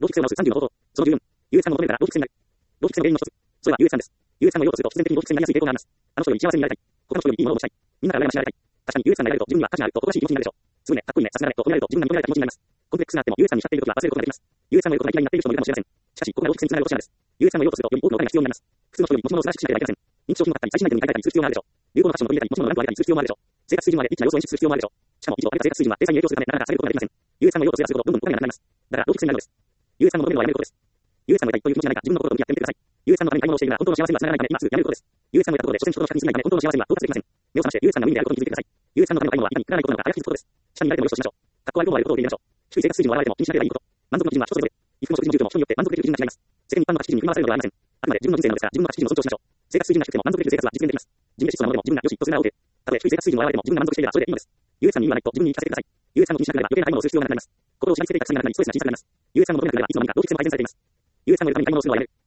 動機性を直す30の方法。その14、優越感を求めるから動機性になる。動機性の原因の一つ。それは優越感です。優越感を擁護すると必然的に動機性になりやすい傾向があります。あの人より幸せになりたい。他の人よりいいものを持ちたい。みんなから羨ましがられたい。確かに優越感が得られると自分には価値があると誇らしい気持ちになるでしょう。すぐね、かっこいいね、さすがだねと褒められると自分が認められた気持ちになります。コンプレックスがあっても優越感に浸っているときは忘れることができます。優越感のことが嫌いになっている人もいるかもしれません。しかし、ここが動機性につながる落とし穴です。優越感を擁護するとより多くのお金が必要になります。普通の人より持ち物を素晴らしくしなければいけません。人気商品を買ったり、最新アイテムに買い替えたりする必要があるでしょう。流行のファッションを取り入れたり、持ち物のランクを上げたりする必要もあるでしょう。生活水準までリッチな要素を演出する必要もあるでしょう。しかも、以上上げた生活水準は生産に影響するため、なかなかされることができません。優越感を擁護すればするほど、どんどんお金がなくなります。だから、動機性になるのです。優越感を求めるのはやめることです。優越感を得たいという気持ちがないか、自分の心と向き合ってみてください。優越感のために買い物をしているなら、本当の幸せにはつながらないため、今すぐやめることです。優越感を得たところで、所詮人の借金するないため、本当の幸せには到達できません。目を覚まして、優越感が無意味であることに気づいてください。優越感のための買い物はいかにくだらないことなのか、あやふきづくことです。下に見られてもよしとしましょう。かっこ悪いと思われることを受け入れましょう。低い生活水準を笑われても気にしなければいいこと。満足の基準は人それぞれ。衣服も食事も住居も人によって満足できる基準が違います。世間一般の価値基準に振り回されるのではありません。あくまで自分の人生なのですから、自分の価値基準を尊重しましょう。生活水準が低くても満足できる生活は実現できます。自分で質素なものでも自分がよしとするなら OK。たとえ低い生活水準を笑われても自分が満足していればそれでいいのです。優越感に意味はないと自分に言い聞かせてください。優越感を気にしなければ余計な買い物をする必要がなくなります。心を縛り付けていた薬がなくなりストレスが小さくなります。優越感を求めるだけではいつの間にか動機性も改善されています。優越感を得るために買い物をするのはやめる。